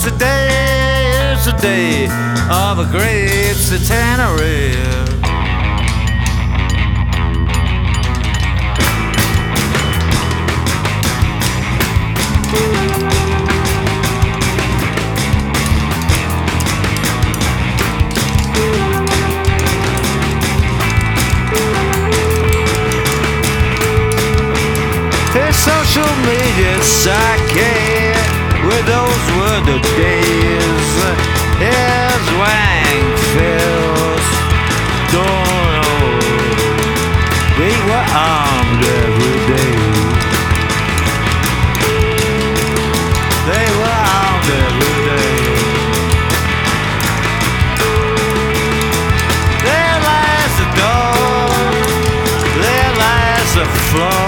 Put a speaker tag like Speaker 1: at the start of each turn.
Speaker 1: it's a day of a great centenary. This social media psyche, where those were the days. Here's Wang Phil's, don't know. We were armed every day. They were armed every day. There lies the door, there lies the floor.